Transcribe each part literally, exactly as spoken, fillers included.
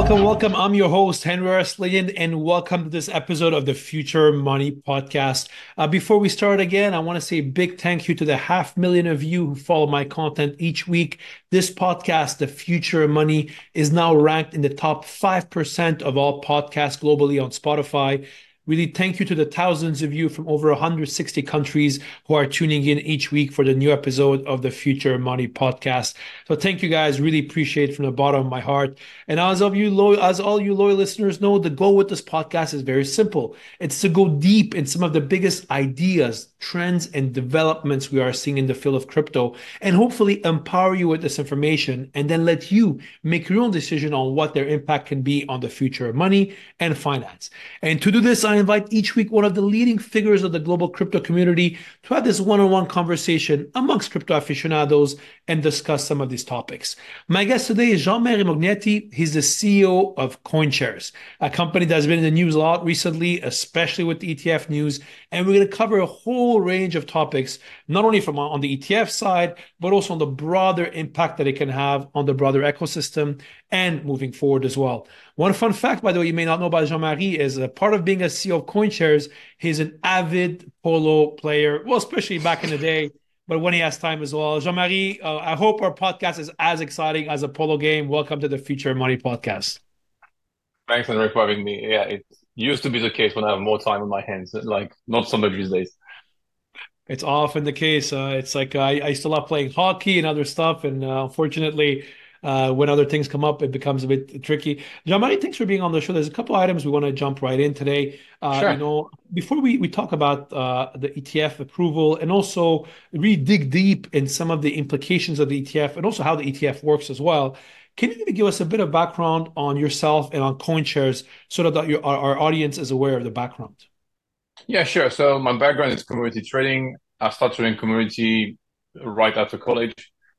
welcome, welcome. I'm your host, Henry Arslanian, and welcome to this episode of the Future Money Podcast. Uh, before we start again, I want to say a big thank you to the half million of you who follow my content each week. This podcast, The Future Money, is now ranked in the top five percent of all podcasts globally on Spotify. Really, thank you to the thousands of you from over one hundred sixty countries who are tuning in each week for the new episode of the Future Money Podcast. So thank you guys. Really appreciate it from the bottom of my heart. And as of you, lo- as all you loyal listeners know, the goal with this podcast is very simple. It's to go deep in some of the biggest ideas, trends, and developments we are seeing in the field of crypto, and hopefully empower you with this information, and then let you make your own decision on what their impact can be on the future of money and finance. And to do this, I invite each week one of the leading figures of the global crypto community to have this one-on-one conversation amongst crypto aficionados and discuss some of these topics. My guest today is Jean-Marie Mognetti. He's the C E O of CoinShares, a company that's been in the news a lot recently, especially with the E T F news. And we're going to cover a whole range of topics, not only from on the E T F side, but also on the broader impact that it can have on the broader ecosystem and moving forward as well. One fun fact, by the way, you may not know about Jean-Marie is a part of being a C E O of CoinShares, he's an avid polo player, well, especially back in the day, but when he has time as well. Jean-Marie, uh, I hope our podcast is as exciting as a polo game. Welcome to the Future Money Podcast. Thanks, Henry, for having me. Yeah, it used to be the case when I have more time on my hands, like not so much these days. It's often the case. Uh, it's like uh, I, I still love playing hockey and other stuff. And uh, unfortunately, uh, when other things come up, it becomes a bit tricky. Jean-Marie, thanks for being on the show. There's a couple items we want to jump right in today. Uh, you Sure. know, before we, we talk about uh, the E T F approval and also really dig deep in some of the implications of the E T F and also how the E T F works as well. Can you maybe give us a bit of background on yourself and on CoinShares so that your, our, our audience is aware of the background? Yeah, sure. So my background is commodity trading. I started trading commodity right after college,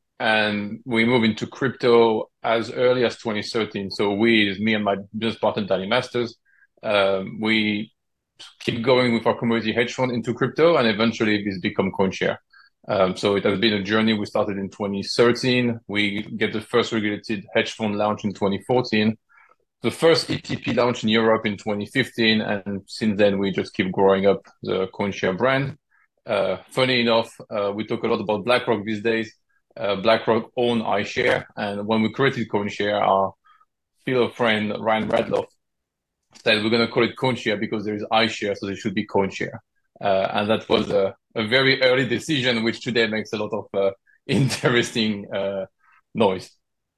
and we moved into crypto as early as twenty thirteen. So we, me and my business partner, Danny Masters, um, we keep going with our commodity hedge fund into crypto, and eventually this become CoinShare. Um, so it has been a journey. We started in twenty thirteen. We get the first regulated hedge fund launch in twenty fourteen. The first E T P launched in Europe in twenty fifteen, and since then we just keep growing up the CoinShare brand. Uh, funny enough, uh, we talk a lot about BlackRock these days. Uh, BlackRock own iShare, and when we created CoinShare, our fellow friend Ryan Radloff said we're going to call it CoinShare because there is iShare, so there should be CoinShare. Uh, and that was a, a very early decision, which today makes a lot of uh, interesting uh, noise.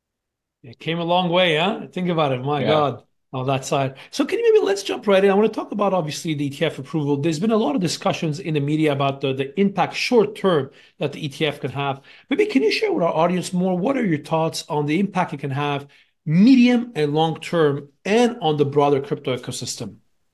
It came a long way, huh? Think about it. My Yeah. God, on that side. So can you maybe let's jump right in. I want to talk about obviously the E T F approval. There's been a lot of discussions in the media about the, the impact short term that the E T F can have. Maybe can you share with our audience more? What are your thoughts on the impact it can have medium and long term and on the broader crypto ecosystem?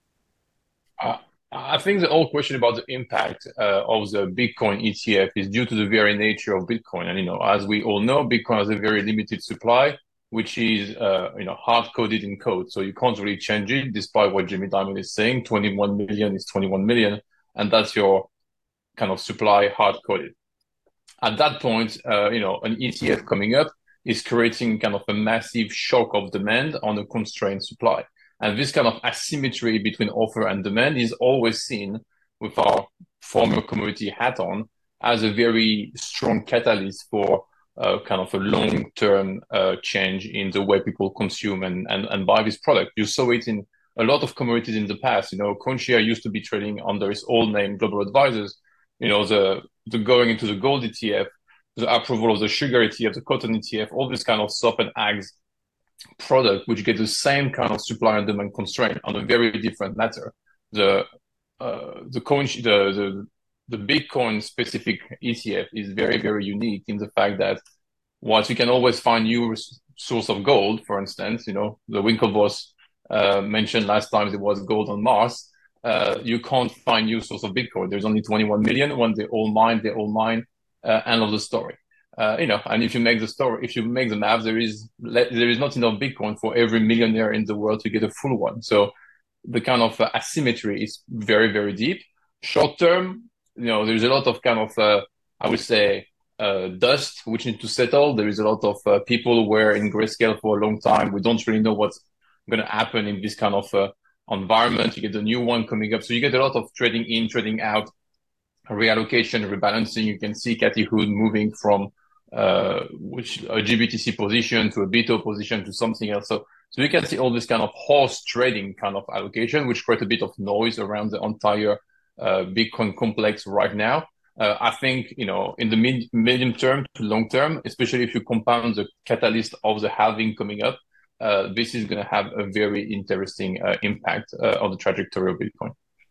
Uh, I think the whole question about the impact uh, of the Bitcoin E T F is due to the very nature of Bitcoin. And, you know, as we all know, Bitcoin has a very limited supply, which is, uh, you know, hard coded in code. So you can't really change it, despite what Jamie Dimon is saying. twenty-one million is twenty-one million. And that's your kind of supply hard coded. At that point, uh, you know, an E T F coming up is creating kind of a massive shock of demand on a constrained supply. And this kind of asymmetry between offer and demand is always seen with our former commodity hat on as a very strong catalyst for uh, kind of a long-term uh, change in the way people consume and, and, and buy this product. You saw it in a lot of commodities in the past. You know, CoinShare used to be trading under its old name, Global Advisors. You know, the, the going into the gold E T F, the approval of the sugar E T F, the cotton E T F, all this kind of soft and ags product, which get the same kind of supply and demand constraint on a very different matter. The uh, the coin the, the the Bitcoin specific E T F is very very unique in the fact that whilst you can always find new source of gold, for instance, you know the Winklevoss uh, mentioned last time there was gold on Mars. Uh, you can't find new source of Bitcoin. There's only twenty-one million. When they all mine, they all mine. Uh, end of the story. Uh, you know, and if you make the story, if you make the math, there is there is not enough Bitcoin for every millionaire in the world to get a full one. So the kind of uh, asymmetry is very, very deep. Short term, you know, there's a lot of kind of, uh, I would say, uh, dust which need to settle. There is a lot of uh, people who were in grayscale for a long time. We don't really know what's going to happen in this kind of uh, environment. You get the new one coming up. So you get a lot of trading in, trading out, reallocation, rebalancing. You can see Cathie Wood moving from uh, which a G B T C position to a B T O position to something else. So, so you can see all this kind of horse trading kind of allocation, which create a bit of noise around the entire uh, Bitcoin complex right now. Uh, I think, you know, in the mid, medium term to long term, especially if you compound the catalyst of the halving coming up, uh, this is going to have a very interesting uh, impact uh, on the trajectory of Bitcoin.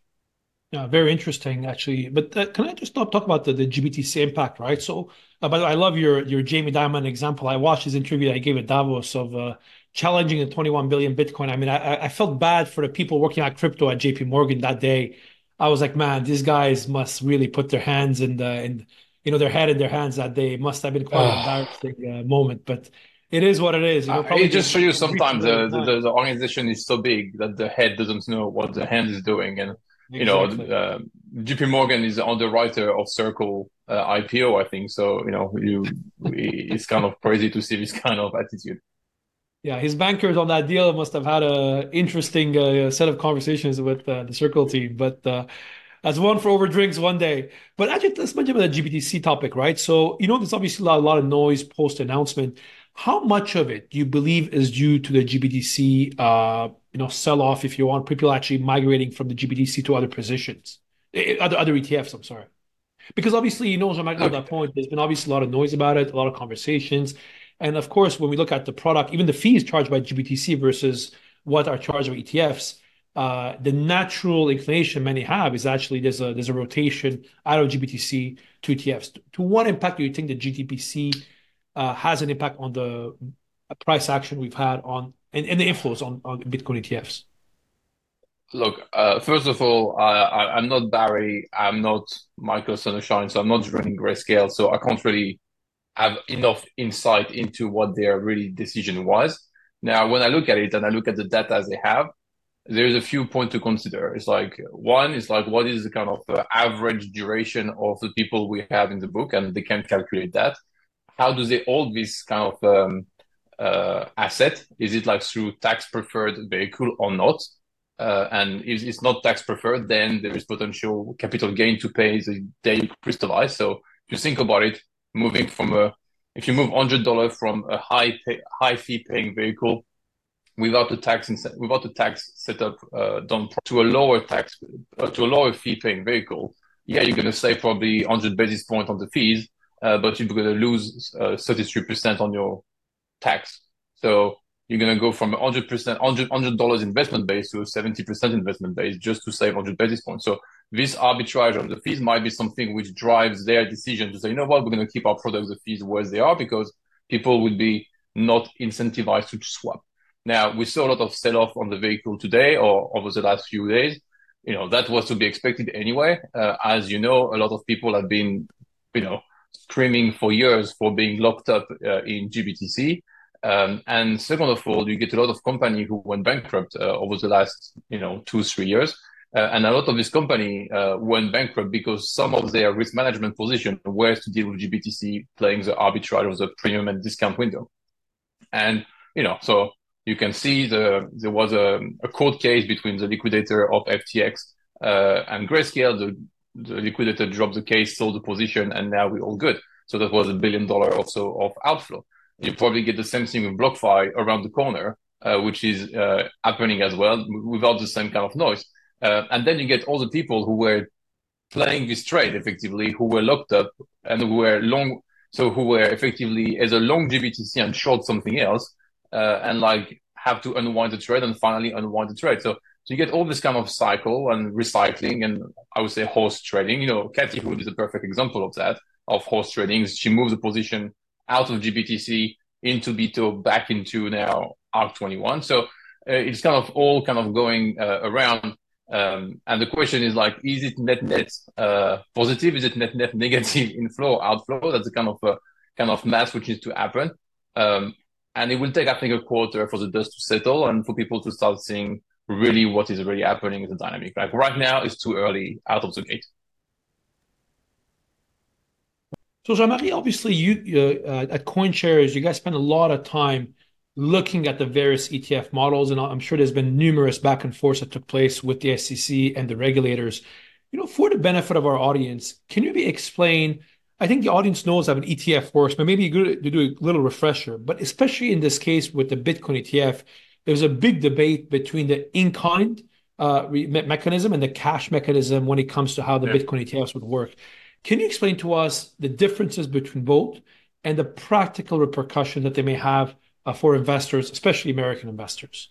Yeah, very interesting, actually. But uh, can I just talk, talk about the, the G B T C impact, right? So, uh, by the way, I love your your Jamie Dimon example. I watched his interview that he gave at Davos of uh, challenging the twenty-one billion Bitcoin. I mean, I, I felt bad for the people working at crypto at J P Morgan that day. I was like, man, these guys must really put their hands in the in you know their head in their hands that day. It must have been quite an embarrassing uh, moment, but it is what it is. You know, Uh, probably it they, just shows you they reached a sometimes million uh, the, times. the the organization is so big that the head doesn't know what the hand is doing, and you know, Exactly. uh, J P Morgan is the underwriter of Circle uh, I P O, I think. So you know, you it's kind of crazy to see this kind of attitude. Yeah, his bankers on that deal must have had a interesting uh, set of conversations with uh, the Circle team. But uh, as one for over drinks one day. But actually, let's mention about the G B T C topic, right? So you know, there's obviously a lot, a lot of noise post announcement. How much of it do you believe is due to the G B T C, uh, you know, sell off, if you want, people actually migrating from the G B T C to other positions, eh, other other E T Fs? I'm sorry. Because obviously, you know, Jean-Marc, on Look, that point, there's been obviously a lot of noise about it, a lot of conversations. And of course, when we look at the product, even the fees charged by G B T C versus what are charged by E T Fs, uh, the natural inclination many have is actually there's a there's a rotation out of G B T C to E T Fs. To what impact do you think the G T P C uh, has an impact on the price action we've had on and, and the inflows on, on Bitcoin E T Fs? look. Uh, first of all, I, I, I'm not Barry. I'm not Michael Sunshine, so I'm not running Grayscale. So I can't really have enough insight into what their really decision was. Now, when I look at it and I look at the data as they have, there's a few points to consider. It's like one is like what is the kind of uh, average duration of the people we have in the book, and they can calculate that. How do they hold this kind of um, uh, asset? Is it like through tax preferred vehicle or not? Uh, and if it's not tax preferred, then there is potential capital gain to pay the day you crystallize. So if you think about it, moving from a if you move one hundred dollars from a high pay, high fee paying vehicle without the tax without the tax setup uh, done to a lower tax uh, to a lower fee paying vehicle, yeah, you're going to save probably one hundred basis points on the fees, uh, but you're going to lose uh, thirty-three percent on your tax. So you're going to go from a one hundred percent, one hundred dollars investment base to a seventy percent investment base just to save one hundred basis points. So this arbitrage of the fees might be something which drives their decision to say, you know what, we're going to keep our products, the fees where they are because people would be not incentivized to swap. Now, we saw a lot of sell-off on the vehicle today or over the last few days. You know, that was to be expected anyway. Uh, as you know, a lot of people have been, you know, screaming for years for being locked up uh, in G B T C. Um, and second of all, you get a lot of companies who went bankrupt uh, over the last, you know, two, three years. Uh, and a lot of this company uh, went bankrupt because some of their risk management position were to deal with G B T C playing the arbitrage of the premium and discount window. And, you know, so you can see the there was a, a court case between the liquidator of F T X uh, and Grayscale. The, the liquidator dropped the case, sold the position, and now we're all good. So that was a billion dollar or so of outflow. You probably get the same thing with BlockFi around the corner, uh, which is uh, happening as well without the same kind of noise. Uh, and then you get all the people who were playing this trade effectively, who were locked up and who were long, so who were effectively as a long G B T C and short something else, uh, and like have to unwind the trade and finally unwind the trade. So, so you get all this kind of cycle and recycling, and I would say horse trading. You know, Cathie Wood is a perfect example of that, of horse trading. She moves the position out of G B T C into B T O back into now A R C twenty-one. So uh, it's kind of all kind of going uh, around. Um, and the question is like, is it net net uh, positive? Is it net net negative inflow, outflow? That's the kind of uh, kind of math which needs to happen. Um, and it will take, I think, a quarter for the dust to settle and for people to start seeing really what is really happening in the dynamic. Like right now, it's too early out of the gate. So, Jean-Marie, obviously, you uh, uh, at CoinShares, you guys spend a lot of time looking at the various E T F models, and I'm sure there's been numerous back and forths that took place with the S E C and the regulators. You know, for the benefit of our audience, can you maybe explain? I think the audience knows how an E T F works, but maybe good to do a little refresher. But especially in this case with the Bitcoin E T F, there's a big debate between the in-kind uh, me- mechanism and the cash mechanism when it comes to how the Yeah. Bitcoin E T Fs would work. Can you explain to us the differences between both and the practical repercussion that they may have uh, for investors, especially American investors?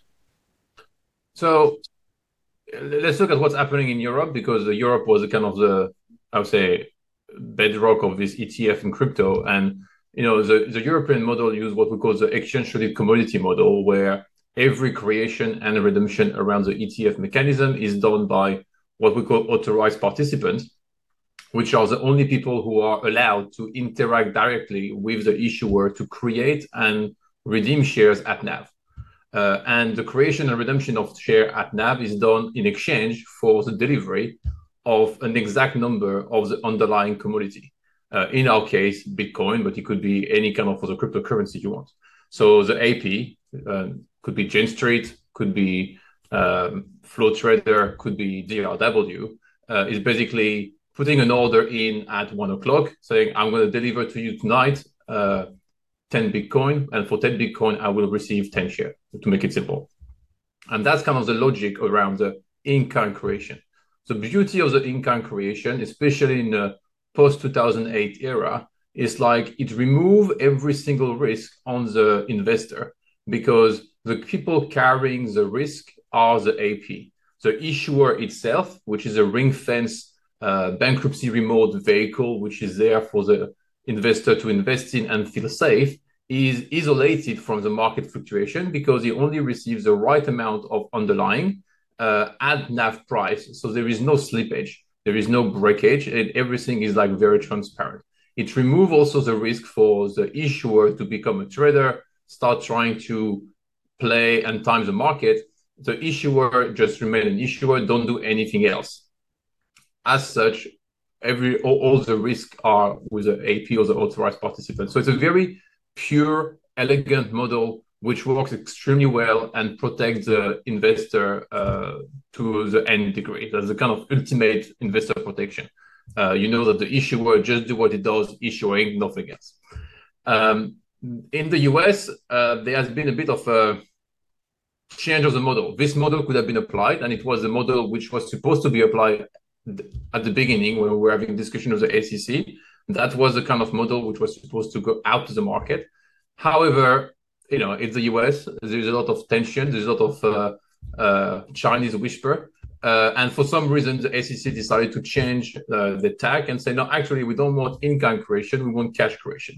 So let's look at what's happening in Europe, because Europe was a kind of the, I would say, bedrock of this E T F in crypto. And you know, the, the European model used what we call the exchange traded commodity model, where every creation and redemption around the E T F mechanism is done by what we call authorized participants, which are the only people who are allowed to interact directly with the issuer to create and redeem shares at N A V. Uh, and the creation and redemption of share at N A V is done in exchange for the delivery of an exact number of the underlying commodity. Uh, in our case, Bitcoin, but it could be any kind of other cryptocurrency you want. So the A P uh, could be Jane Street, could be um, Flow Trader, could be D R W, uh, is basically putting an order in at one o'clock, saying, I'm going to deliver to you tonight uh, ten Bitcoin, and for ten Bitcoin, I will receive ten shares, to make it simple. And that's kind of the logic around the in-kind creation. The beauty of the in-kind creation, especially in the post two thousand eight era, is like it removes every single risk on the investor, because the people carrying the risk are the A P. The issuer itself, which is a ring-fence uh, bankruptcy remote vehicle, which is there for the investor to invest in and feel safe, is isolated from the market fluctuation because he only receives the right amount of underlying uh, at N A V price. So there is no slippage, there is no breakage, and everything is like very transparent. It removes also the risk for the issuer to become a trader, start trying to play and time the market. The issuer just remain an issuer, don't do anything else. As such, every all, all the risks are with the A P or the authorized participant. So it's a very pure, elegant model which works extremely well and protects the investor uh, to the end degree. That's the kind of ultimate investor protection. Uh, you know that the issuer just do what it does, issuing, nothing else. Um, in the U S, uh, there has been a bit of a change of the model. This model could have been applied, and it was a model which was supposed to be applied at the beginning when we were having discussion with the S E C. That was the kind of model which was supposed to go out to the market. However, you know, it's the U S, there's a lot of tension, there's a lot of uh, uh, Chinese whisper. Uh, and for some reason, the S E C decided to change uh, the tag and say, no, actually, we don't want in-kind creation, we want cash creation.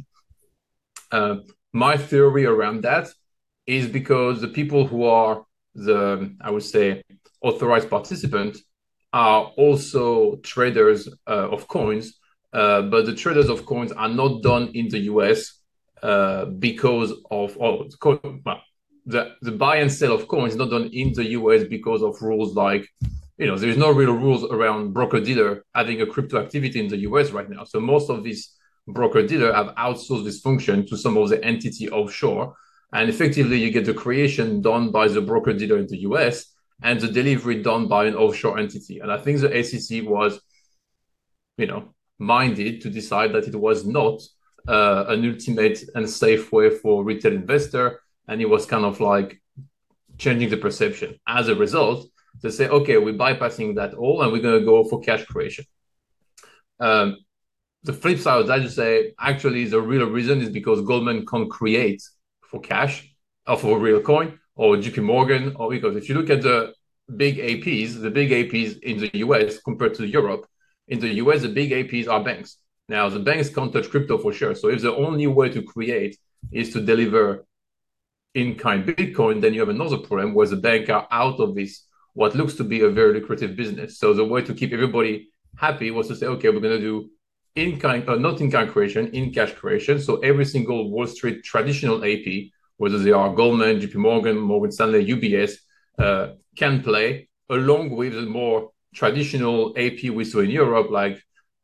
Uh, my theory around that is because the people who are the, I would say, authorized participants are also traders uh, of coins, uh, but the traders of coins are not done in the U S uh, because of oh, well, the the buy and sell of coins is not done in the U S because of rules like, you know, there's no real rules around broker dealer having a crypto activity in the U S right now. So most of these broker dealer have outsourced this function to some of the entity offshore, and effectively you get the creation done by the broker dealer in the U S and the delivery done by an offshore entity. And I think the S E C was, you know, minded to decide that it was not uh, an ultimate and safe way for retail investor, and it was kind of like changing the perception. As a result, they say, okay, we're bypassing that all, and we're going to go for cash creation. Um, the flip side of that is say, actually, the real reason is because Goldman can't create for cash or for real coin, or J P Morgan, or because if you look at the big A Ps, the big A Ps in the U S compared to Europe, in the U S, the big A Ps are banks. Now, the banks can't touch crypto for sure. So if the only way to create is to deliver in-kind Bitcoin, then you have another problem where the banks are out of this, what looks to be a very lucrative business. So the way to keep everybody happy was to say, okay, we're going to do in-kind, uh, not in-kind creation, in-cash creation. So every single Wall Street traditional A P, whether they are Goldman, J P Morgan, Morgan Stanley, U B S, uh, can play along with the more traditional A P we saw in Europe, like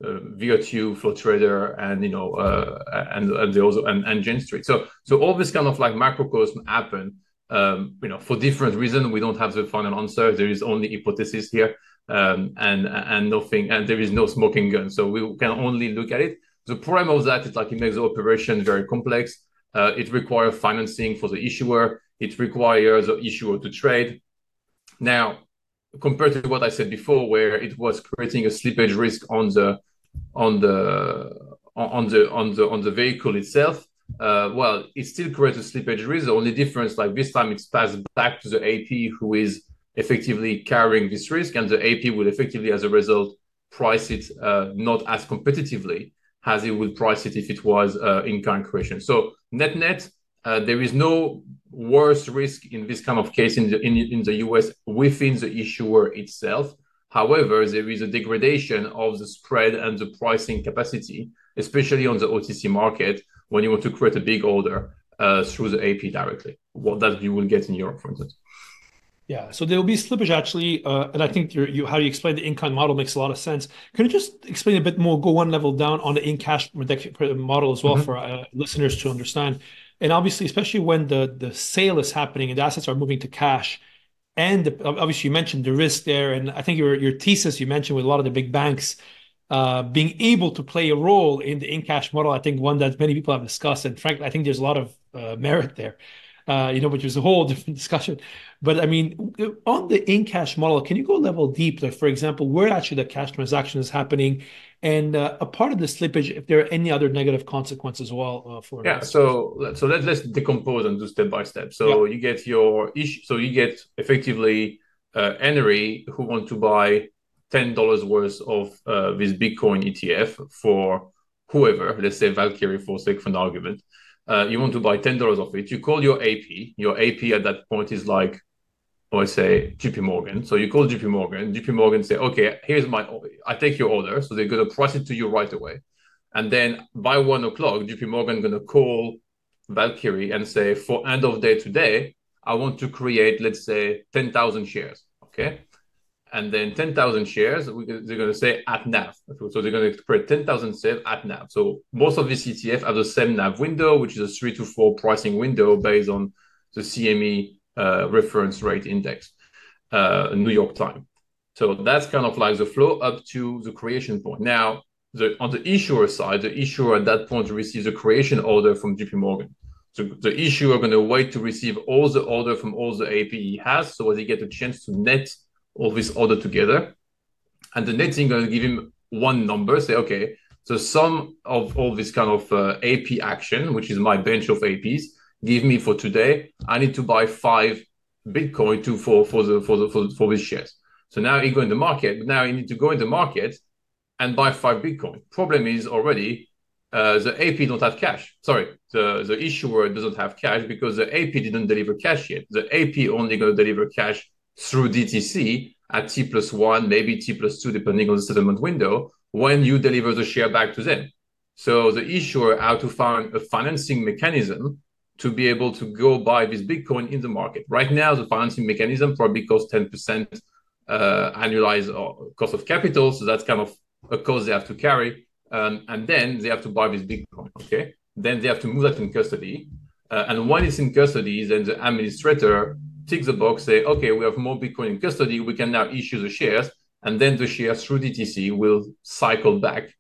uh, Virtu, Flow Trader, and you know, uh, and and the also and, and Genstreet. So so all this kind of like macrocosm happen. Um, you know, for different reasons, we don't have the final answer. There is only hypothesis here, um, and and nothing, and there is no smoking gun. So we can only look at it. The problem of that is like it makes the operation very complex. Uh, it requires financing for the issuer. It requires the issuer to trade. Now, compared to what I said before, where it was creating a slippage risk on the on the on the on the on the vehicle itself, uh, well, it still creates a slippage risk. The only difference, like this time, it's passed back to the A P who is effectively carrying this risk, and the A P will effectively, as a result, price it uh, not as competitively as it would price it if it was uh, in-kind creation. So net net, uh, there is no worse risk in this kind of case in the in, in the U S within the issuer itself. However, there is a degradation of the spread and the pricing capacity, especially on the O T C market, when you want to create a big order uh, through the A P directly, what that you will get in Europe, for instance. Yeah, so there will be slippage actually, uh, and I think you're, you how you explain the in-kind model makes a lot of sense. Can you just explain a bit more, go one level down on the in-cash model as well Mm-hmm. for uh, listeners to understand? And obviously, especially when the the sale is happening and the assets are moving to cash, and the, obviously you mentioned the risk there, and I think your your thesis you mentioned with a lot of the big banks uh, being able to play a role in the in-cash model. I think one that many people have discussed, and frankly, I think there's a lot of uh, merit there. Uh, you know, which is a whole different discussion. But I mean, on the in-cash model, can you go a level deep? Like, for example, where actually the cash transaction is happening, and uh, a part of the slippage, if there are any other negative consequences as well uh, for Yeah, investors. so so let's let's decompose and do step by step. Yeah. So you get your issue. So you get effectively uh, Enery who want to buy ten dollars worth of uh, this Bitcoin E T F for whoever. Let's say Valkyrie for sake of an argument. Uh, you want to buy ten dollars of it. You call your A P. Your A P at that point is like, or say J P Morgan. So you call J P Morgan. J P Morgan say, okay, here's my. I take your order. So they're gonna price it to you right away. And then by one o'clock, J P Morgan going to call Valkyrie and say, for end of day today, I want to create, let's say, ten thousand shares. Okay. And then ten thousand shares, we, they're going to say at N A V. So they're going to create ten thousand shares at N A V. So most of these E T F have the same N A V window, which is a three to four pricing window based on the C M E uh, reference rate index, uh, New York time. So that's kind of like the flow up to the creation point. Now, the, on the issuer side, the issuer at that point receives a creation order from J P Morgan. So the issuer going to wait to receive all the order from all the A P he has, so as he get a chance to net all this order together. And the netting going to give him one number, say, okay, so sum of all this kind of uh, A P action, which is my bench of A Ps, give me for today, I need to buy five Bitcoin to for for the for the for, for these shares. So now he go in the market, but now you need to go in the market and buy five Bitcoin. Problem is already uh, the A P don't have cash. Sorry, the, the issuer doesn't have cash because the A P didn't deliver cash yet. The A P only going to deliver cash through D T C at T plus one, maybe T plus two, depending on the settlement window, when you deliver the share back to them. So the issuer had to find a financing mechanism to be able to go buy this Bitcoin in the market. Right now, the financing mechanism probably costs ten percent uh, annualized cost of capital. So that's kind of a cost they have to carry. Um, and then they have to buy this Bitcoin, okay? Then they have to move that in custody. Uh, and when it's in custody, then the administrator ticks the box, say, okay, we have more Bitcoin in custody. We can now issue the shares. And then the shares through D T C will cycle back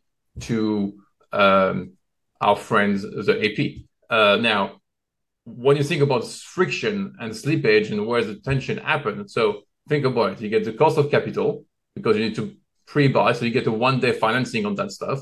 to um, our friends, the A P. Uh, now, when you think about friction and slippage and where the tension happens, so think about it. You get the cost of capital because you need to pre-buy, so you get a one-day financing on that stuff.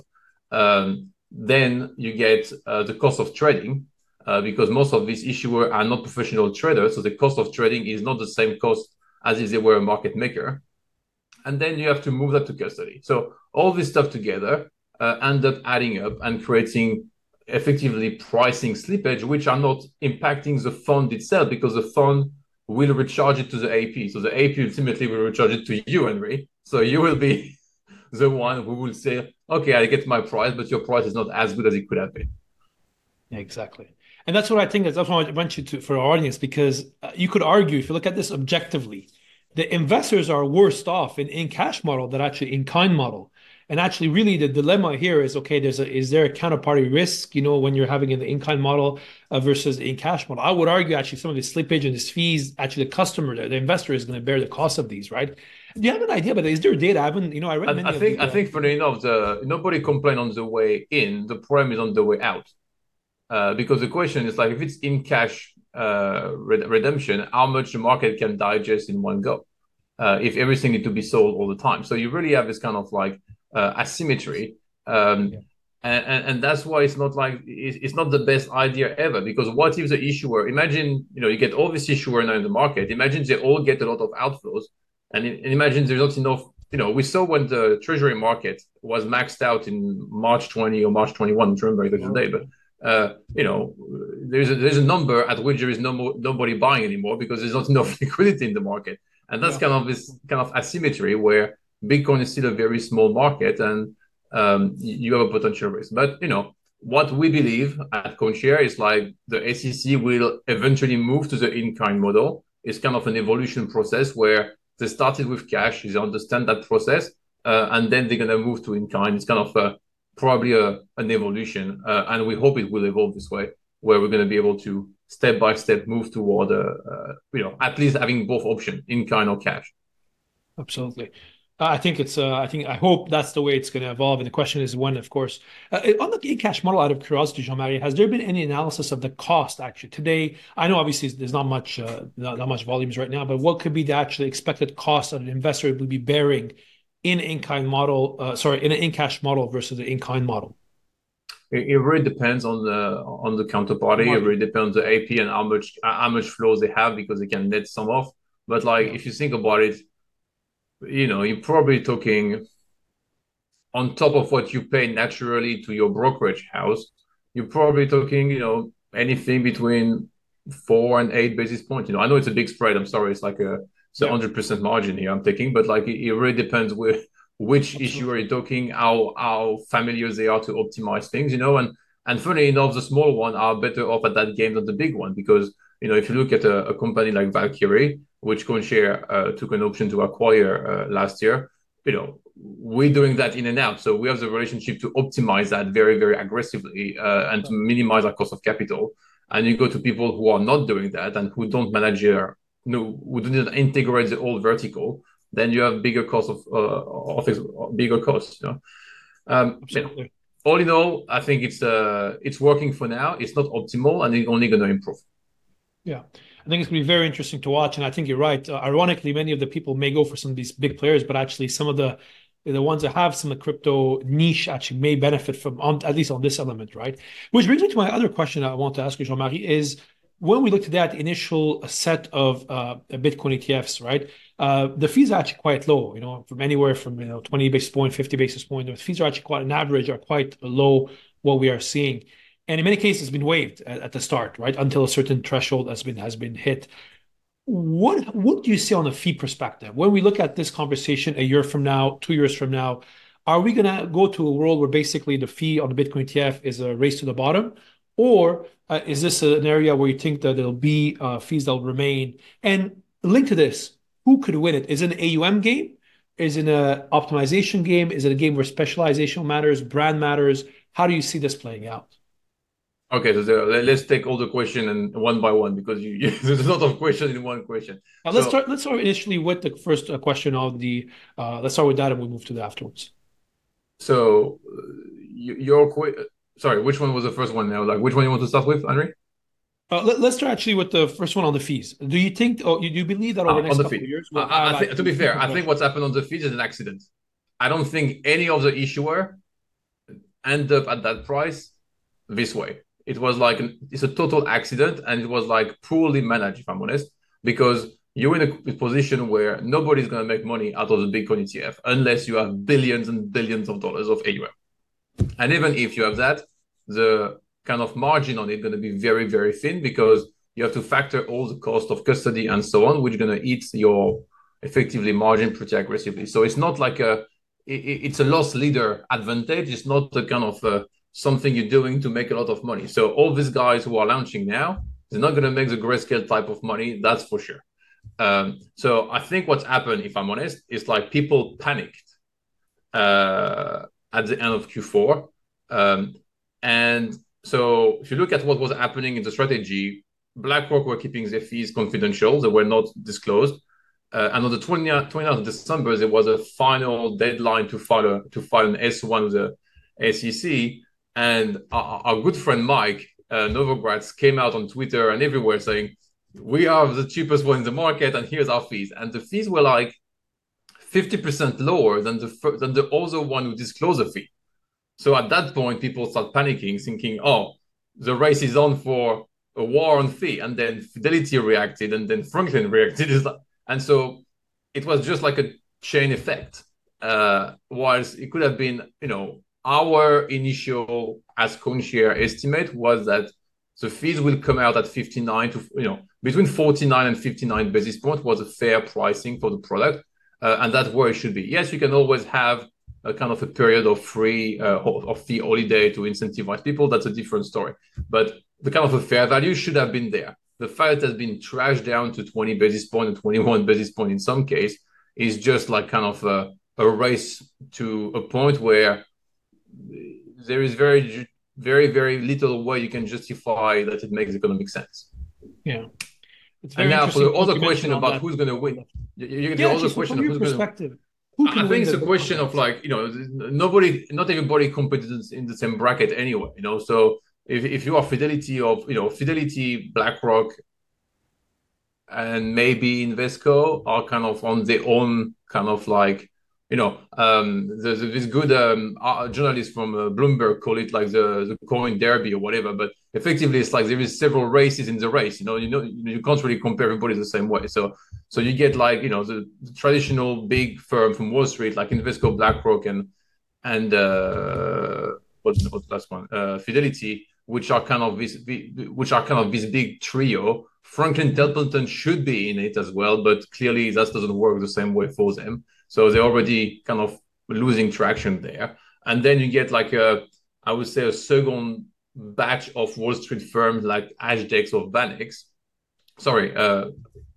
Um, then you get uh, the cost of trading uh, because most of these issuers are not professional traders, so the cost of trading is not the same cost as if they were a market maker. And then you have to move that to custody. So all this stuff together uh, end up adding up and creating effectively pricing slippage, which are not impacting the fund itself because the fund will recharge it to the A P. So the A P ultimately will recharge it to you, Henry. So you will be the one who will say, okay, I get my price, but your price is not as good as it could have been. Yeah, exactly. And that's what I think is, that's what I want you to, for our audience, because uh, you could argue, if you look at this objectively, the investors are worse off in in cash model than actually in kind model. And actually, really, the dilemma here is okay. There's a is there a counterparty risk, you know, when you're having an in-kind model uh, versus the in-cash model? I would argue actually some of the slippage and these fees, actually, the customer, the, the investor is going to bear the cost of these, right? Do you have an idea? But is there data? I haven't, you know, I read I, I many of the. think I Uh, think funny enough, the nobody complained on the way in. The problem is on the way out, uh, because the question is like if it's in cash uh, red- redemption, how much the market can digest in one go? Uh, if everything need to be sold all the time, so you really have this kind of like uh, asymmetry, um, yeah. and, and and that's why it's not like it's, it's not the best idea ever. Because what if the issuer? Imagine you know you get all this issuer now in the market. Imagine they all get a lot of outflows, and, and imagine there's not enough. You know, we saw when the treasury market was maxed out in March twenty or March twenty-one. I don't remember exactly the day, but uh, you know, there's a, there's a number at which there is no more, nobody buying anymore because there's not enough liquidity in the market, and that's Yeah. kind of this kind of asymmetry where Bitcoin is still a very small market and um, you have a potential risk. But you know, what we believe at CoinShare is like the S E C will eventually move to the in-kind model. It's kind of an evolution process where they started with cash, they understand that process, uh, and then they're going to move to in-kind. It's kind of a, probably a, an evolution, uh, and we hope it will evolve this way, where we're going to be able to step by step move toward, uh, uh, you know, at least having both options, in-kind or cash. Absolutely. I think it's, uh, I think, I hope that's the way it's going to evolve. And the question is when, of course, uh, on the in-cash model, out of curiosity, Jean-Marie, has there been any analysis of the cost actually today? I know obviously there's not much, uh, not, not much volumes right now, but what could be the actually expected cost that an investor would be bearing in in-kind model, uh, sorry, in an in-cash model versus the in-kind model? It, it really depends on the on the The counterparty. It margin. really depends on the A P and how much how much flows they have because they can net some off. But like Yeah. if you think about it, you know, you're probably talking on top of what you pay naturally to your brokerage house, you're probably talking, you know, anything between four and eight basis points. You know, I know it's a big spread. I'm sorry, it's like a it's a Yeah. hundred percent margin here I'm taking, but like it, it really depends with which issue are Absolutely. you talking, how how familiar they are to optimize things, you know, and and funny enough, the small one are better off at that game than the big one because you know if you look at a, a company like Valkyrie, which CoinShare uh, took an option to acquire uh, last year, you know, we're doing that in and out. So we have the relationship to optimize that very, very aggressively uh, and to minimize our cost of capital. And you go to people who are not doing that and who don't manage their, no, who do not integrate the whole vertical, then you have bigger cost of, uh, of bigger costs. You know, um, you know, Absolutely. all in all, I think it's uh, it's working for now. It's not optimal, and it's only going to improve. Yeah. I think it's going to be very interesting to watch. And I think you're right. Uh, ironically, many of the people may go for some of these big players, but actually some of the the ones that have some of the crypto niche actually may benefit from on, at least on this element, right? Which brings me to my other question I want to ask you, Jean-Marie, is when we looked at that initial set of uh, Bitcoin E T Fs, right? Uh, the fees are actually quite low, you know, from anywhere from you know twenty basis point, fifty basis point. The fees are actually quite an average, are quite low what we are seeing. And in many cases, it's been waived at, at the start, right? Until a certain threshold has been has been hit. What what do you see on a fee perspective? When we look at this conversation a year from now, two years from now, are we gonna go to a world where basically the fee on the Bitcoin E T F is a race to the bottom? Or uh, is this an area where you think that there'll be uh, fees that'll remain? And linked to this, who could win it? Is it an A U M game? Is it an optimization game? Is it a game where specialization matters, brand matters? How do you see this playing out? Okay, so there, let's take all the question and one by one because you, you, there's a lot of questions in one question. Uh, let's So start. Let's start initially with the first uh, question of the. Uh, let's start with that, and we'll move to the afterwards. So uh, your qu- sorry, which one was the first one now? Like which one you want to start with, Andre? Uh, let, us start actually with the first one on the fees. Do you think, or you do you believe that over Uh, the on next the couple of feed. years we'll I, have I think to actually be fee fair, I think compression? what's happened on the feed is an accident. I don't think any of the issuer end up at that price this way. It was like an, it's a total accident, and it was like poorly managed, if I'm honest, because you're in a position where nobody's going to make money out of the Bitcoin E T F unless you have billions and billions of dollars of A U M. And even if you have that, the kind of margin on it going to be very, very thin because you have to factor all the cost of custody and so on, which is going to eat your effectively margin pretty aggressively. So it's not like a, it's a loss leader advantage. It's not the kind of uh, something you're doing to make a lot of money. So all these guys who are launching now, they're not going to make the grayscale type of money. That's for sure. Um, so I think what's happened, if I'm honest, is like people panicked uh, at the end of Q four. Um, and so if you look at what was happening in the strategy, BlackRock were keeping their fees confidential. They were not disclosed. Uh, and on the twentieth, twenty-ninth of December, there was a final deadline to file a, to file an S one with the S E C. And our, our good friend Mike uh, Novogratz came out on Twitter and everywhere saying, we are the cheapest one in the market, and here's our fees. And the fees were like fifty percent lower than the than the other one who disclosed a fee. So at that point, people start panicking, thinking, "Oh, the race is on for a war on fee." And then Fidelity reacted, and then Franklin reacted, and so it was just like a chain effect. Uh, whilst it could have been, you know, our initial as CoinShare estimate was that the fees will come out at fifty-nine to, you know, between forty-nine and fifty-nine basis points was a fair pricing for the product. Uh, and that's where it should be. Yes, you can always have a kind of a period of free uh, of fee holiday to incentivize people. That's a different story. But the kind of a fair value should have been there. The fact has been trashed down to twenty basis point and twenty-one basis point in some case is just like kind of a, a race to a point where there is very, very, very little way you can justify that it makes economic sense. Yeah. It's very and now for the other question about that. Who's going to win, you, you get yeah, the other so question from of your who's perspective, going to. I think it's a question of like, you know, nobody, not everybody competes in the same bracket anyway, you know. So if, if you are Fidelity of, you know, Fidelity, BlackRock, and maybe Invesco are kind of on their own kind of like, you know, um, there's this good um, uh, journalist from uh, Bloomberg call it like the, the coin derby or whatever. But effectively, it's like there is several races in the race. You know, you know, you can't really compare everybody the same way. So, so you get like, you know, the, the traditional big firm from Wall Street like Invesco, BlackRock, and and uh, what's, what's the last one? Uh, Fidelity, which are kind of this, which are kind of this big trio. Franklin Templeton should be in it as well, but clearly that doesn't work the same way for them. So they're already kind of losing traction there. And then you get like a, I would say a second batch of Wall Street firms like Hashdex or Vanex, sorry, uh,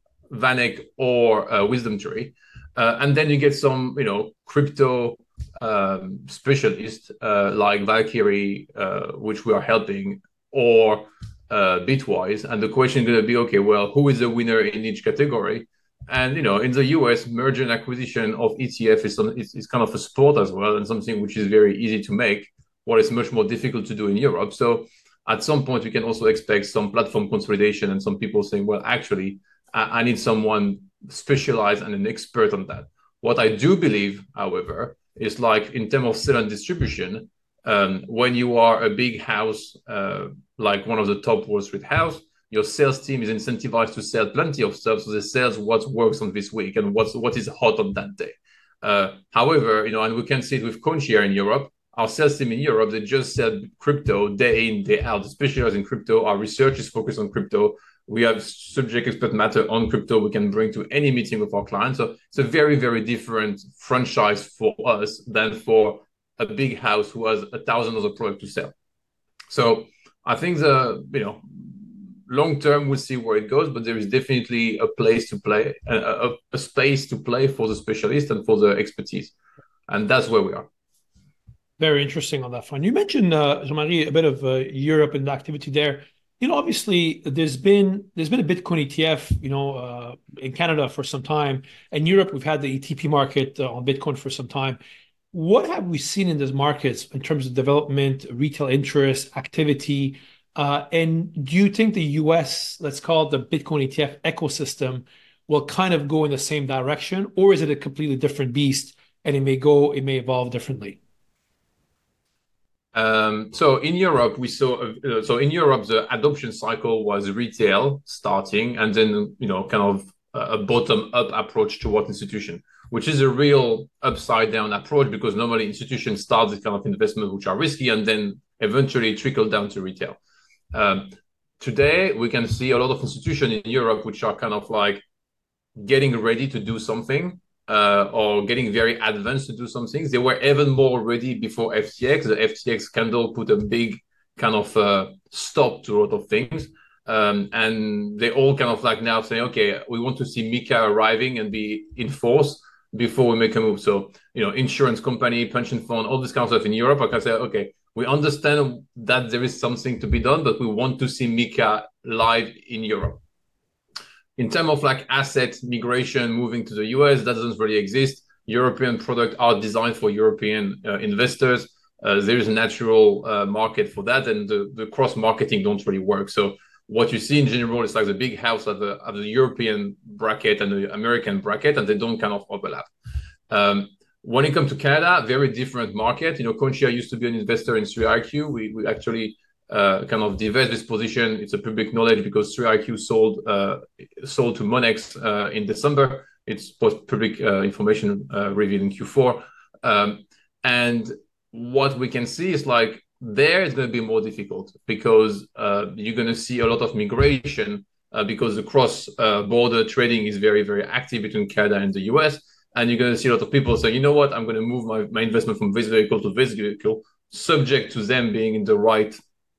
Vanek or uh, Wisdom Tree. Uh, and then you get some, you know, crypto um, specialists uh, like Valkyrie, uh, which we are helping, or uh, Bitwise. And the question is going to be, okay, well, who is the winner in each category? And, you know, in the U S, merger and acquisition of E T F is, some, is, is kind of a sport as well, and something which is very easy to make, while it's much more difficult to do in Europe. So at some point, we can also expect some platform consolidation and some people saying, well, actually, I, I need someone specialized and an expert on that. What I do believe, however, is like in terms of sale and distribution, um, when you are a big house, uh, like one of the top Wall Street house, your sales team is incentivized to sell plenty of stuff, so they sell what works on this week and what's what is hot on that day. Uh, however, you know, and we can see it with CoinShare in Europe. Our sales team in Europe, they just sell crypto day in, day out, especially in crypto. Our research is focused on crypto. We have subject expert matter on crypto we can bring to any meeting with our clients. So it's a very, very different franchise for us than for a big house who has a thousand other products to sell. So I think the, you know, long term, we'll see where it goes, but there is definitely a place to play, a, a, a space to play for the specialist and for the expertise. And that's where we are. Very interesting on that front. You mentioned, uh, Jean-Marie, a bit of uh, Europe and the activity there. You know, obviously, there's been there's been a Bitcoin E T F, you know, uh, in Canada for some time. In Europe, we've had the E T P market uh, on Bitcoin for some time. What have we seen in those markets in terms of development, retail interest, activity? Uh, and do you think the U S, let's call it the Bitcoin E T F ecosystem, will kind of go in the same direction, or is it a completely different beast and it may go, it may evolve differently? Um, so in Europe, we saw, uh, so in Europe, the adoption cycle was retail starting and then, you know, kind of a bottom up approach toward institution, which is a real upside down approach because normally institutions start this kind of investment, which are risky, and then eventually trickle down to retail. Um, today, we can see a lot of institutions in Europe which are kind of like getting ready to do something uh, or getting very advanced to do some things. They were even more ready before F T X. The F T X scandal put a big kind of uh, stop to a lot of things. Um, and they all kind of like now saying, okay, we want to see MiCA arriving and be enforced. before we make a move. So, you know, insurance company, pension fund, all this kind of stuff in Europe, I can say, okay, we understand that there is something to be done, but we want to see MiCA live in Europe. In terms of like asset migration, moving to the U S, that doesn't really exist. European products are designed for European uh, investors. Uh, there is a natural uh, market for that, and the, the cross marketing don't really work. So what you see in general is like the big house of the of the European bracket and the American bracket, and they don't kind of overlap. Um, when it comes to Canada, very different market. You know, Conchia used to be an investor in three I Q. We we actually uh, kind of divest this position. It's a public knowledge because three I Q sold uh, sold to Monex uh, in December. It's post public uh, information uh, revealed in Q four, um, and what we can see is like there is going to be more difficult because uh, you're going to see a lot of migration uh, because the cross uh, border trading is very, very active between Canada and the U S. And you're going to see a lot of people say, you know what, I'm going to move my, my investment from this vehicle to this vehicle, subject to them being in the right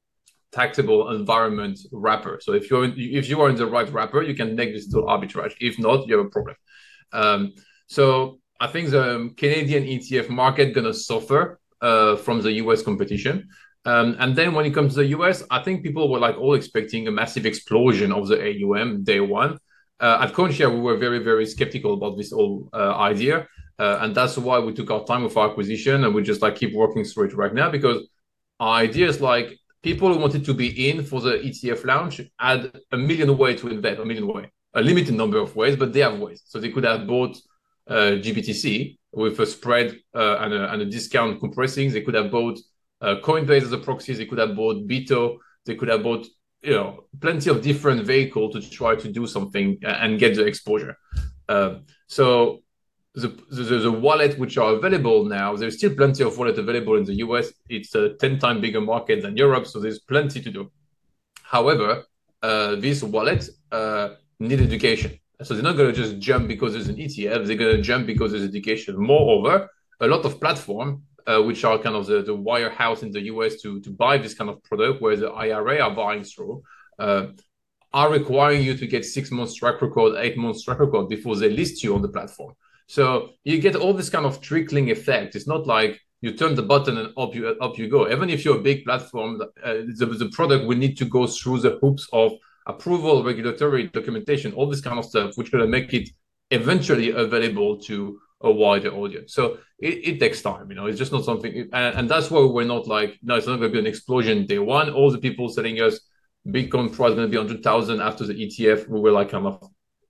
taxable environment wrapper. So if you're in, if you are in the right wrapper, you can make this little arbitrage. If not, you have a problem. Um, so I think the Canadian E T F market going to suffer Uh, from the U S competition. Um, and then when it comes to the U S, I think people were like all expecting a massive explosion of the A U M day one. Uh, at Conchia, we were very, very skeptical about this whole uh, idea. Uh, and that's why we took our time with our acquisition and we just like keep working through it right now because our idea is like people who wanted to be in for the E T F launch had a million ways to invest, a million ways, a limited number of ways, but they have ways. So they could have bought uh, G B T C with a spread uh, and, a, and a discount compressing. They could have bought uh, Coinbase as a proxy. They could have bought Bito. They could have bought, you know, plenty of different vehicles to try to do something and get the exposure. Uh, so the, the, the wallet which are available now, there's still plenty of wallet available in the U S. It's a ten times bigger market than Europe, so there's plenty to do. However, uh, this wallet uh, need education. So they're not going to just jump because there's an E T F. They're going to jump because there's education. Moreover, a lot of platforms, uh, which are kind of the, the wirehouse in the U S to, to buy this kind of product, where the I R A are buying through, uh, are requiring you to get six months track record, eight months track record before they list you on the platform. So you get all this kind of trickling effect. It's not like you turn the button and up you, up you go. Even if you're a big platform, uh, the, the product will need to go through the hoops of approval, regulatory documentation, all this kind of stuff, which going to make it eventually available to a wider audience. So it, it takes time, you know, it's just not something, and, and that's why we're not like, no, it's not going to be an explosion day one. All the people telling us Bitcoin price is going to be one hundred thousand after the E T F, we were like, kind of,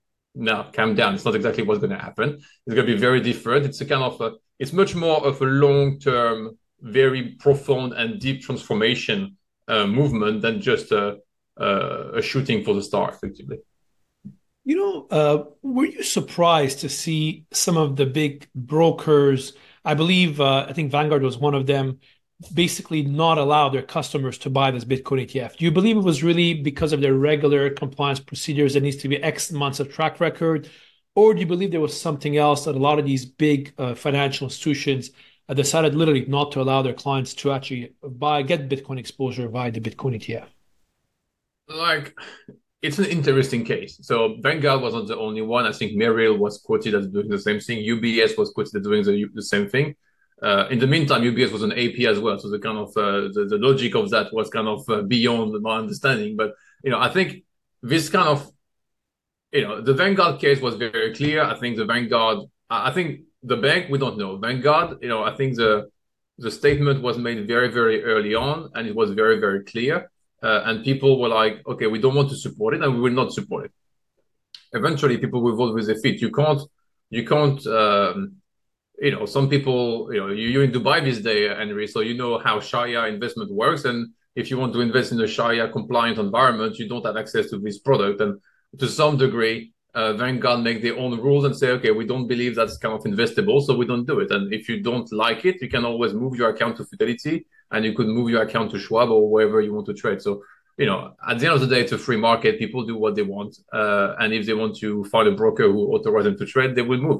no, calm down. It's not exactly what's going to happen. It's going to be very different. It's a kind of, a, it's much more of a long-term, very profound and deep transformation uh, movement than just a, Uh, a shooting for the star, effectively. You know, uh, were you surprised to see some of the big brokers, I believe, uh, I think Vanguard was one of them, basically not allow their customers to buy this Bitcoin E T F? Do you believe it was really because of their regular compliance procedures that needs to be X months of track record? Or do you believe there was something else that a lot of these big uh, financial institutions uh, decided literally not to allow their clients to actually buy, get Bitcoin exposure via the Bitcoin E T F? Like, it's an interesting case. So Vanguard was not the only one. I think Merrill was quoted as doing the same thing. U B S was quoted as doing the, the same thing. Uh, in the meantime, U B S was an A P as well. So the kind of uh, the, the logic of that was kind of uh, beyond my understanding. But, you know, I think this kind of, you know, the Vanguard case was very clear. I think the Vanguard, I think the bank, we don't know. Vanguard, you know, I think the the statement was made very, very early on, and it was very, very clear. Uh, and people were like, okay, we don't want to support it, and we will not support it. Eventually, people will vote with their feet. You can't, you can't, um, you know, some people, you know, you, you're in Dubai this day, Henry, so you know how Sharia investment works. And if you want to invest in a Sharia compliant environment, you don't have access to this product. And to some degree, uh, Vanguard make their own rules and say, okay, we don't believe that's kind of investable, so we don't do it. And if you don't like it, you can always move your account to Fidelity, and you could move your account to Schwab or wherever you want to trade. So, you know, at the end of the day, it's a free market. People do what they want. Uh, and if they want to find a broker who authorizes them to trade, they will move.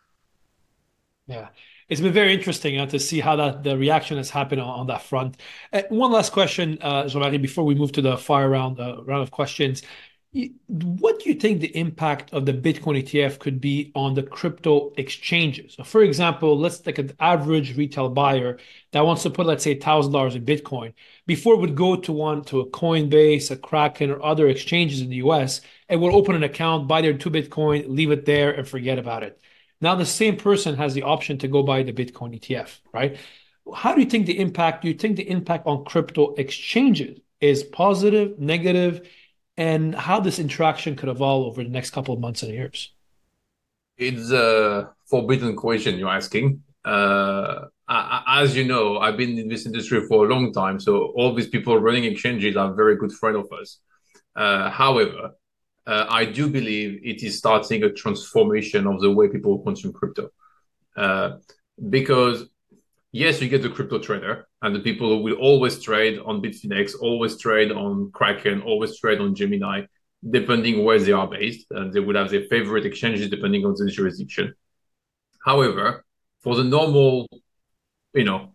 Yeah. It's been very interesting uh, to see how that the reaction has happened on, on that front. Uh, one last question, uh, Jean-Marie, before we move to the fire round, uh, round of questions. You- What do you think the impact of the Bitcoin E T F could be on the crypto exchanges? So, for example, let's take an average retail buyer that wants to put, let's say, one thousand dollars in Bitcoin. Before it would go to one to a Coinbase, a Kraken, or other exchanges in the U S, and would open an account, buy their two Bitcoin, leave it there, and forget about it. Now, the same person has the option to go buy the Bitcoin E T F, right? How do you think the impact, do you think the impact on crypto exchanges is positive, negative? And how this interaction could evolve over the next couple of months and years. It's a forbidden question you're asking. Uh, as you know, I've been in this industry for a long time, so all these people running exchanges are very good friends of us. Uh, however, uh, I do believe it is starting a transformation of the way people consume crypto. Uh, because yes, you get the crypto trader and the people who will always trade on Bitfinex, always trade on Kraken, always trade on Gemini, depending where they are based. And they will have their favorite exchanges depending on the jurisdiction. However, for the normal, you know,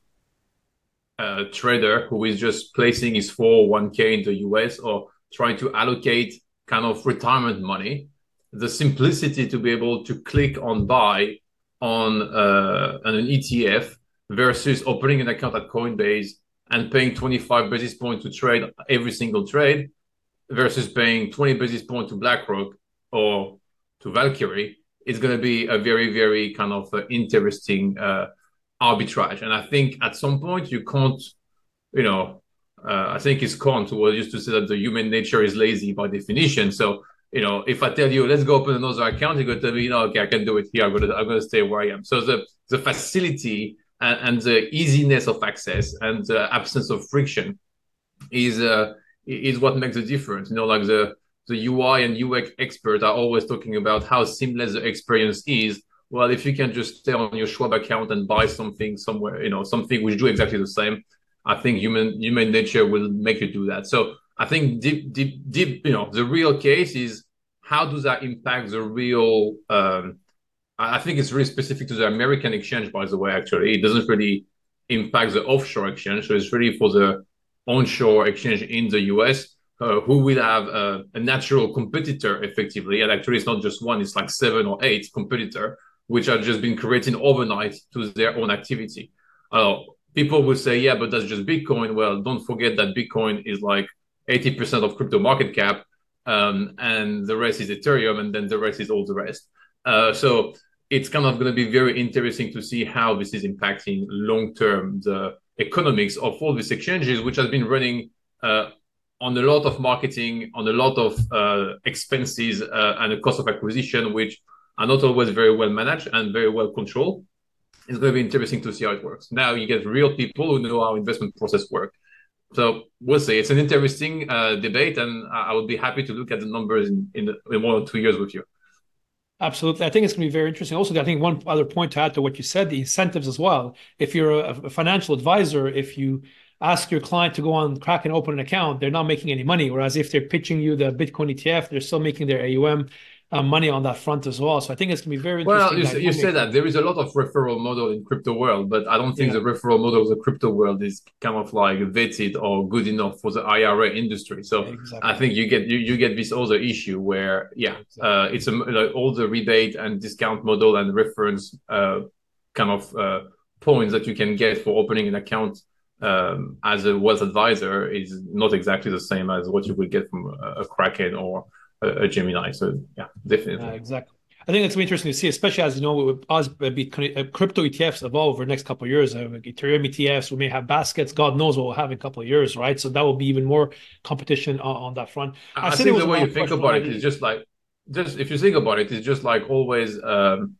uh, trader who is just placing his four oh one k in the U S or trying to allocate kind of retirement money, the simplicity to be able to click on buy on, uh, on an E T F versus opening an account at Coinbase and paying twenty-five basis points to trade every single trade versus paying twenty basis points to BlackRock or to Valkyrie is going to be a very, very kind of uh, interesting uh, arbitrage. And I think at some point you can't, you know, uh, I think it's Kant who used to say that the human nature is lazy by definition. So, you know, if I tell you, let's go open another account, you're going to tell me, you know, okay, I can do it here. I'm going to, I'm going to stay where I am. So the, the facility and, and the easiness of access and the absence of friction is, uh, is what makes the difference. You know, like the, the U I and U X experts are always talking about how seamless the experience is. Well, if you can just stay on your Schwab account and buy something somewhere, you know, something which do exactly the same, I think human human nature will make you do that. So I think deep, deep, deep, you know, the real case is how does that impact the real? Um, I think it's really specific to the American exchange, by the way. Actually, it doesn't really impact the offshore exchange. So it's really for the onshore exchange in the U S, uh, who will have a, a natural competitor effectively. And actually, it's not just one; it's like seven or eight competitor, which have just been creating overnight to their own activity. Uh, people will say, yeah, but that's just Bitcoin. Well, don't forget that Bitcoin is like eighty percent of crypto market cap, um, and the rest is Ethereum, and then the rest is all the rest. Uh, so it's kind of going to be very interesting to see how this is impacting long-term the economics of all these exchanges, which has been running uh, on a lot of marketing, on a lot of uh, expenses uh, and a cost of acquisition, which are not always very well managed and very well controlled. It's going to be interesting to see how it works. Now you get real people who know how investment process work. So we'll see. It's an interesting uh, debate, and I will be happy to look at the numbers in, in, in one or two years with you. Absolutely. I think it's going to be very interesting. Also, I think one other point to add to what you said, the incentives as well. If you're a, a financial advisor, if you ask your client to go on Kraken and open an account, they're not making any money. Whereas if they're pitching you the Bitcoin E T F, they're still making their A U M uh, money on that front as well. So I think it's going to be very Well, interesting. you, you say that there is a lot of referral model in crypto world, but I don't think Yeah, the referral model of the crypto world is kind of like vetted or good enough for the I R A industry. So I exactly. think you get you, you get this other issue where yeah, Exactly. uh, it's a, like all the rebate and discount model and reference uh, kind of uh, points that you can get for opening an account um, as a wealth advisor is not exactly the same as what you would get from a, a Kraken or a, a Gemini. So yeah, Uh, definitely. exactly. I think it's going to be interesting to see, especially as you know, with us Bitcoin, uh, crypto E T Fs evolve over the next couple of years. Uh, like Ethereum E T Fs, we may have baskets. God knows what we'll have in a couple of years, right? So that will be even more competition on, on that front. I I said there think was the way one you last think question. about I it is did, just like, just if you think about it, it's just like always, um,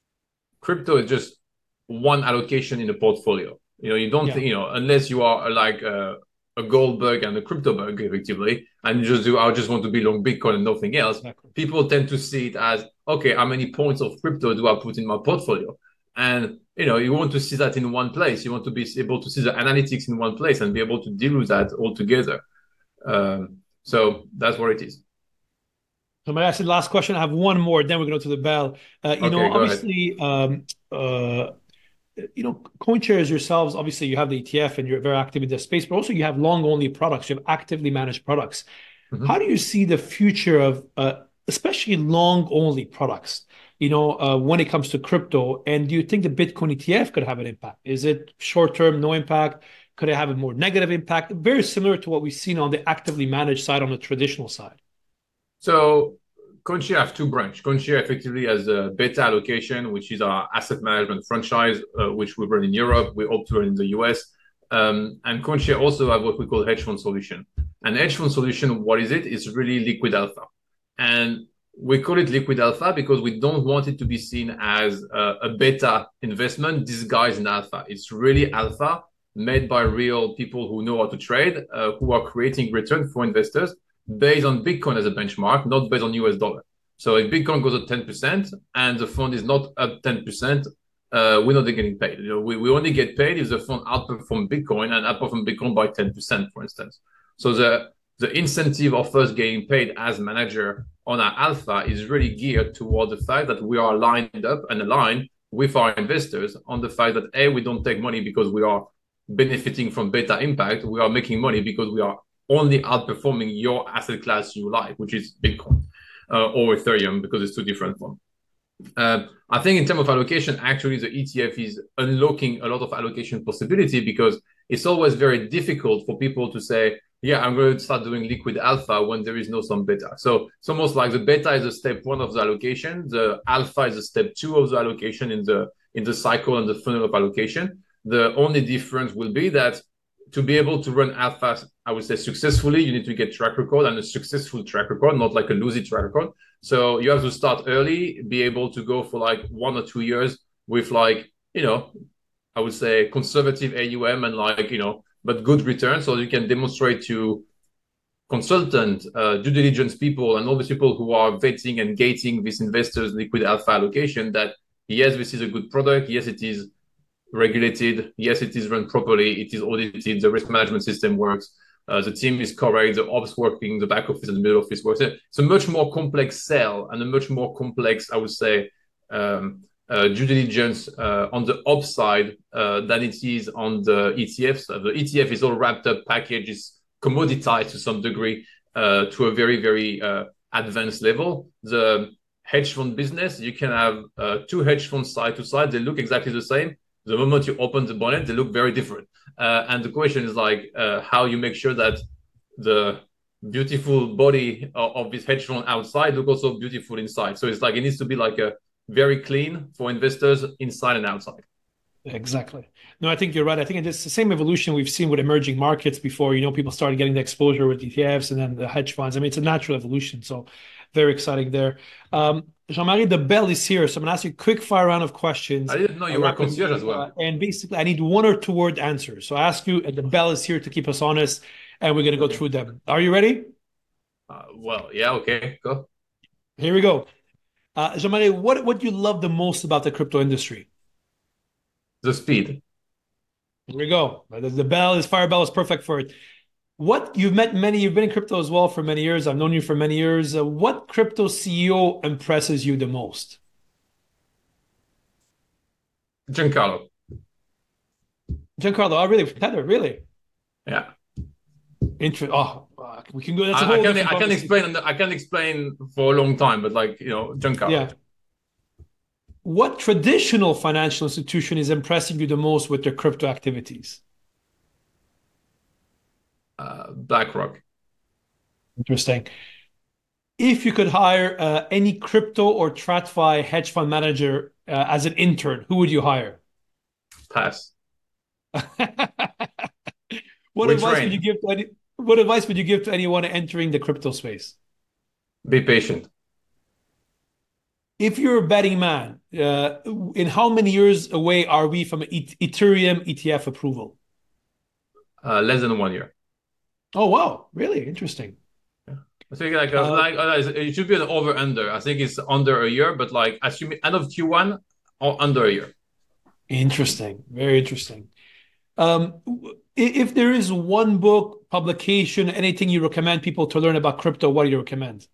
crypto is just one allocation in the portfolio. You know, you don't yeah, think, you know, unless you are like a, a gold bug and a crypto bug, effectively, and you just do, I just want to be long Bitcoin and nothing else. exactly. People tend to see it as, okay, how many points of crypto do I put in my portfolio? And, you know, you want to see that in one place. You want to be able to see the analytics in one place and be able to deal with that all together. Um, so that's what it is. So my actually last question. I have one more, then we're going to go to the bell. Uh, you know, Okay, go ahead. obviously, um, uh, you know, CoinShares yourselves, obviously you have the E T F and you're very active in this space, but also you have long only products. You have actively managed products. How do you see the future of uh, especially long only products, you know, uh, when it comes to crypto? And do you think the Bitcoin E T F could have an impact? Is it short term, no impact? Could it have a more negative impact? Very similar to what we've seen on the actively managed side, on the traditional side. So CoinShare have two branches. CoinShare effectively has a beta allocation, which is our asset management franchise, uh, which we run in Europe. We hope to run in the U S. Um, and CoinShare also have what we call hedge fund solution. And hedge fund solution, what is it? It's really liquid alpha. And we call it liquid alpha because we don't want it to be seen as a, a beta investment disguised in alpha. It's really alpha made by real people who know how to trade, uh, who are creating return for investors based on Bitcoin as a benchmark, not based on U S dollar. So if Bitcoin goes up ten percent and the fund is not up ten percent, uh, we're not getting paid. You know, we, we only get paid if the fund outperforms Bitcoin and outperforms Bitcoin by ten percent, for instance. So the the incentive of us getting paid as manager on our alpha is really geared toward the fact that we are lined up and aligned with our investors on the fact that, A, we don't take money because we are benefiting from beta impact. We are making money because we are only outperforming your asset class you like, which is Bitcoin uh, or Ethereum, because it's two different ones. Uh, I think in terms of allocation, actually, the E T F is unlocking a lot of allocation possibility because it's always very difficult for people to say, yeah, I'm going to start doing liquid alpha when there is no some beta. So it's almost like the beta is a step one of the allocation. The alpha is a step two of the allocation in the in the cycle and the funnel of allocation. The only difference will be that to be able to run alpha, I would say successfully, you need to get track record and a successful track record, not like a loosey track record. So you have to start early, be able to go for like one or two years with like, you know, I would say conservative A U M and like, you know, but good returns. So you can demonstrate to consultant, uh, due diligence people and all these people who are vetting and gating these investors liquid alpha allocation that yes, this is a good product. Yes, it is regulated. Yes, it is run properly. It is audited. The risk management system works. Uh, the team is correct. The ops working. The back office and the middle office works. It's a much more complex sell and a much more complex, I would say, um, uh, due diligence uh, on the ops side uh, than it is on the E T Fs. Uh, the E T F is all wrapped up, package is commoditized to some degree uh, to a very, very uh, advanced level. The hedge fund business, you can have uh, two hedge funds side to side. They look exactly the same. The moment you open the bonnet, they look very different. Uh, and the question is like uh, how you make sure that the beautiful body of, of this hedge fund outside look also beautiful inside. So it's like it needs to be like a very clean for investors inside and outside. Exactly. No, I think you're right. I think it's the same evolution we've seen with emerging markets before. You know, people started getting the exposure with E T Fs and then the hedge funds. I mean, it's a natural evolution. So very exciting there. Um, Jean-Marie, the bell is here. So I'm going to ask you a quick fire round of questions. I didn't know you were concierge as well. Uh, and basically, I need one or two word answers. So I ask you, and the bell is here to keep us honest, and we're going to go okay. through them. Are you ready? Uh, well, yeah, okay, go. Here we go. Uh, Jean-Marie, what, what do you love the most about the crypto industry? The speed. Here we go. The, the bell is fire bell is perfect for it. What you've met many, you've been in crypto as well for many years. I've known you for many years. Uh, what crypto C E O impresses you the most? Giancarlo. Giancarlo, oh really? Tether, really? Yeah. Interesting. Oh, we can go. That's a I, whole I can I can explain. I can explain for a long time, but like you know, Giancarlo. Yeah. What traditional financial institution is impressing you the most with their crypto activities? Uh, BlackRock. Interesting. If you could hire uh, any crypto or TradFi hedge fund manager uh, as an intern, who would you hire? Pass. What we advice train. would you give to any? What advice would you give to anyone entering the crypto space? Be patient. If you're a betting man, uh, in how many years away are we from Ethereum E T F approval? Uh, less than one year. Oh wow! Really interesting. Yeah. I think like uh, like uh, it should be an over under. I think it's under a year, but like assuming end of Q one or under a year. Interesting. Very interesting. Um, if there is one book, publication, anything you recommend people to learn about crypto, what do you recommend?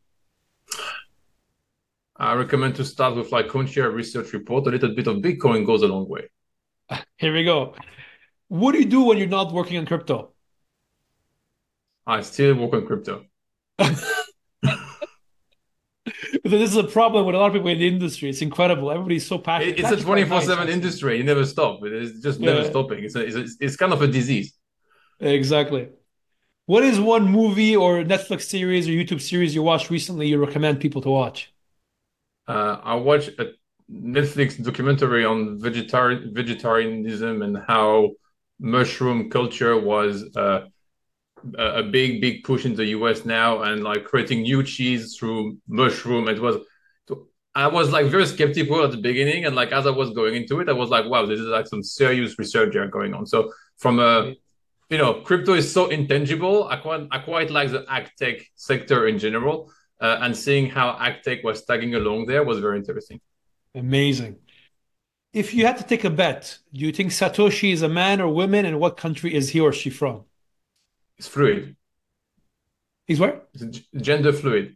I recommend to start with like CoinShare research report. A little bit of Bitcoin goes a long way. Here we go. What do you do when you're not working on crypto? I still work on crypto. This is a problem with a lot of people in the industry. It's incredible. Everybody's so passionate. It, It's it's a actually quite twenty-four nice, seven actually. industry. You never stop. It's just never Yeah, stopping. It's, a, it's, a, it's kind of a disease. exactly. What is one movie or Netflix series or YouTube series you watched recently you recommend people to watch? Uh, I watched a Netflix documentary on vegetarian vegetarianism and how mushroom culture was uh, a, a big, big push in the U S now, and like creating new cheese through mushroom. It was, I was like very skeptical at the beginning, and like as I was going into it, I was like, wow, this is like some serious research here going on. So from a you know, crypto is so intangible. I quite, I quite like the ag tech sector in general, uh, and seeing how ag tech was tagging along there was very interesting. Amazing. If you had to take a bet, do you think Satoshi is a man or woman, and what country is he or she from? It's fluid. He's where? It's gender fluid.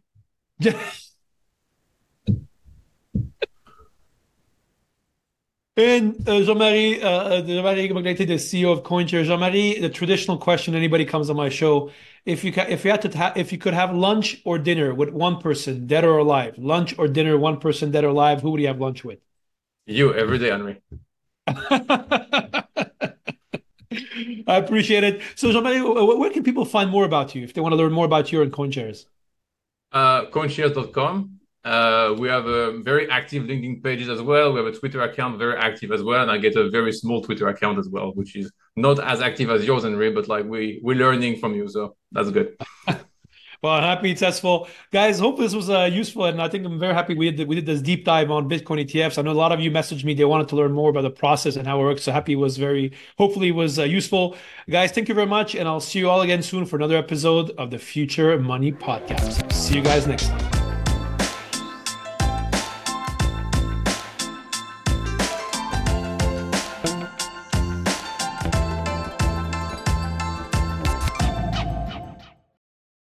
And uh, Jean-Marie, uh, uh, Jean-Marie Magnete, the C E O of CoinShare. Jean-Marie, the traditional question anybody comes on my show, if you ca if you had to ha if you could have lunch or dinner with one person, dead or alive, lunch or dinner, one person dead or alive, who would you have lunch with? You every day, Henry. I appreciate it. So, Jean-Marie, where can people find more about you if they want to learn more about you and CoinShares? Uh, coinshares dot com. Uh, we have a very active LinkedIn pages as well. We have a Twitter account, very active as well, and I get a very small Twitter account as well, which is not as active as yours, Henry, but like we we're learning from you, so that's good. Well, happy it's successful. Guys, hope this was uh, useful. And I think I'm very happy we did, we did this deep dive on Bitcoin E T Fs. I know a lot of you messaged me. They wanted to learn more about the process and how it works. So happy it was very, hopefully it was uh, useful. Guys, thank you very much. And I'll see you all again soon for another episode of the Future Money Podcast. See you guys next time.